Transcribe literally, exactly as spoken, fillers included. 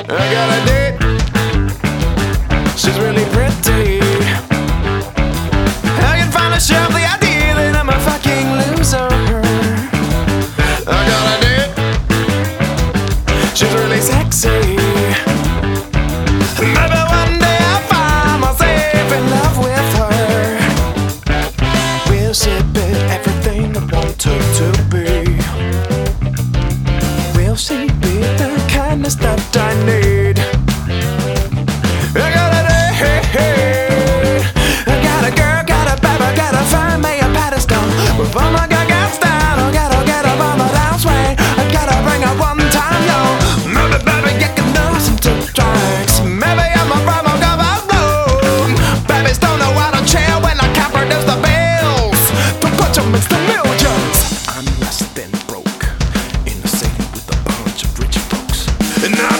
I got a date. She's really pretty. I can finally shove the idea that I'm a fucking loser. I got a date. She's really sexy. Maybe one day I'll find myself in love with her. Will she be everything I want her to be? Will she be the kindness that I need? I got a date. I got a girl, got a baby, gotta find me a pedestal. With all my girl gets down, I gotta get up on the dance way. I gotta bring her one time, yo. Maybe, baby, you can do some two strikes. Maybe I'm a problem, go alone. Babies don't know how to chill when I can't produce the bills. Don't put your mix the millions. I'm less than broke in a city with a bunch of rich folks. And I